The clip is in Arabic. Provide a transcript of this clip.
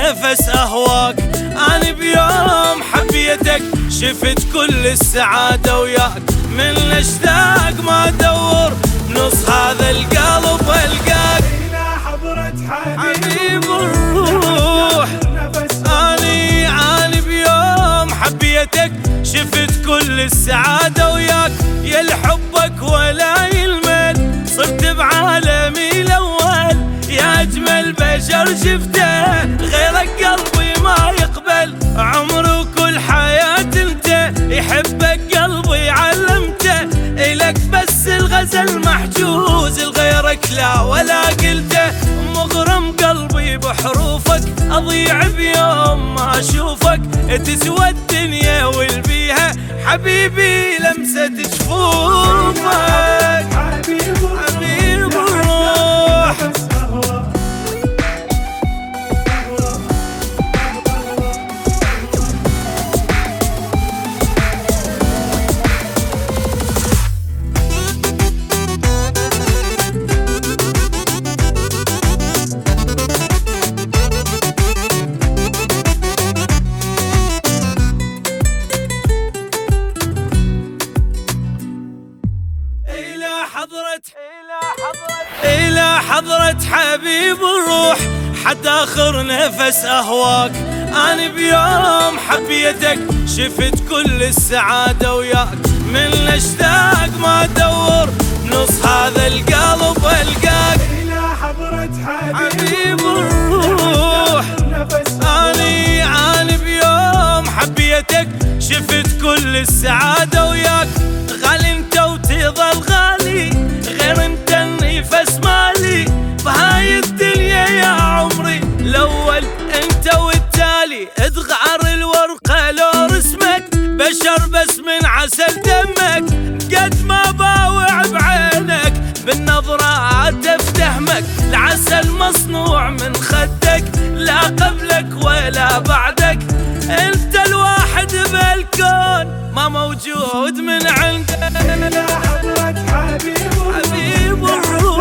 نفس أهواك. أنا بيوم حبيتك شفت كل السعادة وياك، من الاشتاق ما أدور نص هذا القلب ألقاك. إلى حضرة حبيب الروح أنا بيوم حبيتك شفت كل السعادة وياك، يا لحبك ولا يلمل صرت بعالمي الأول، يا أجمل بشر شفته غيرك قلبي ما يقبل، عمري وكل حياتي انت يحبك قلبي علمته، إلك بس الغزل محجوز لغيرك لا ولا قلته، مغرم قلبي بحروفك أضيع بيوم ما أشوفك، تسوى الدنيا والبيها حبيبي لمسة جفوفك. حبيب الروح إلى حضرة حبيب الروح حتى آخر نفس أهواك. أنا بيوم حبيتك شفت كل السعادة وياك، من الاشتاق ما أدور نص هذا القلب ألقاك. إلى حضرة حبيب الروح أنا بيوم حبيتك شفت كل السعادة وياك، غالي انت وتظل غالي غير انت النفس مالي، بهاي الدنيا يا عمري الأول انت والتالي، اذغعر الورقة لو رسمك بشر بس من عسل دمك، قد ما باوع بعينك بالنظرات افتهمك، العسل مصنوع من خدك لا قبلك ولا بعدك، انت الواحد بالكون ما موجود من عندك. إلى حضرة حبيب الروح